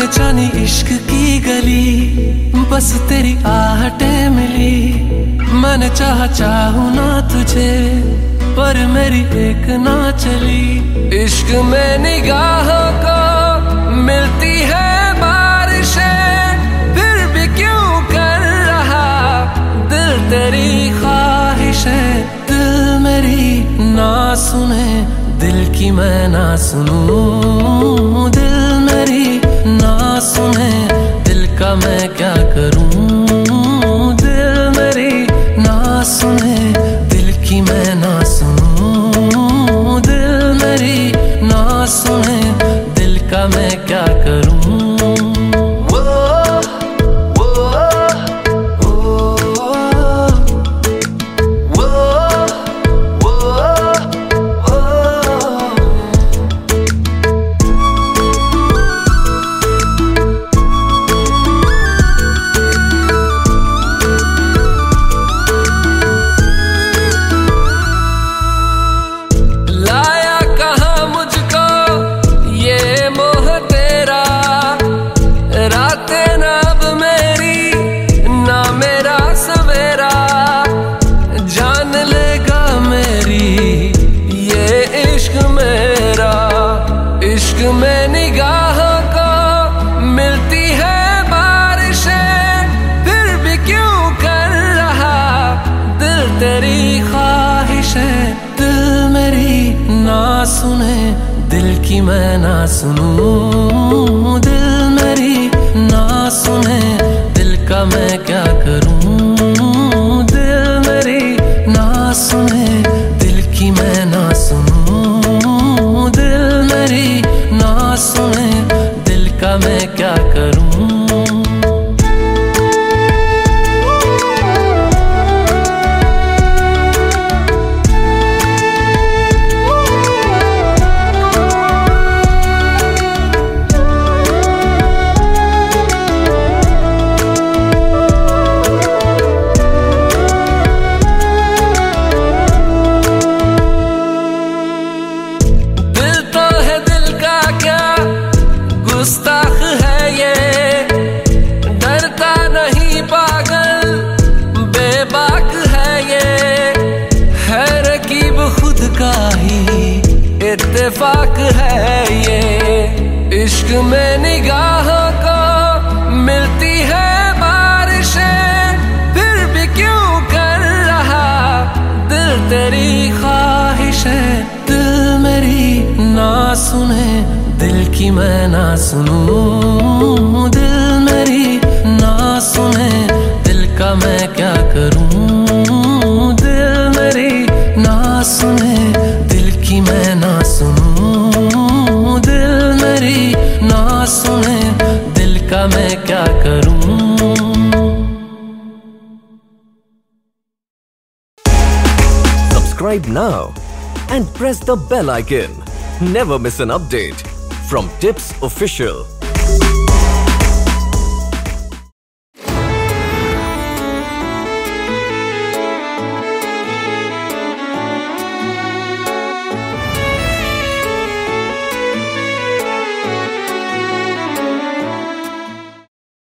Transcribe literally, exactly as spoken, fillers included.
जानी इश्क की गली, बस तेरी आहटें मिली। मैंने चाहा चाहूं ना तुझे, पर मेरी एक ना चली। इश्क में निगाहों को मिलती है बारिशें, फिर भी क्यों कर रहा दिल तेरी ख्वाहिशें। दिल मेरी ना सुने, दिल की मैं ना सुनूं। दिल मेरी ना सुने, दिल का मैं क्या करूं। दिल मेरी ना सुने, दिल की मैं ना सुनूं। दिल मेरी ना सुने, दिल का मैं क्या करूं। इश्क में निगाहों को मिलती है बारिशें, फिर भी क्यों कर रहा दिल तेरी ख्वाहिशें। दिल मेरी ना सुने, दिल की मैं ना सुनूं। दिल मेरी ना सुने, दिल का मैं क्या करूं। दिल मेरी ना सुने, दिल की मैं ना सुनूं। दिल मेरी ना सुने, दिल का मैं क्या करूं। गुस्ताख है ये, डरता नहीं पागल, बेबाक है ये। है रकीब खुद का ही इत्तेफाक है ये। इश्क में निगाहों को मिलती है बारिशें, फिर भी क्यों कर रहा दिल तेरी ख्वाहिशें। दिल मेरी ना सुने, दिल की मैं ना सुनूं। दिल मेरी ना सुने, दिल का मैं क्या करूं। दिल मेरी ना सुने, दिल की मैं ना सुनूं। दिल मेरी ना सुने, दिल का मैं क्या करूं। Subscribe now and press the bell icon. Never miss an update from Tips Official.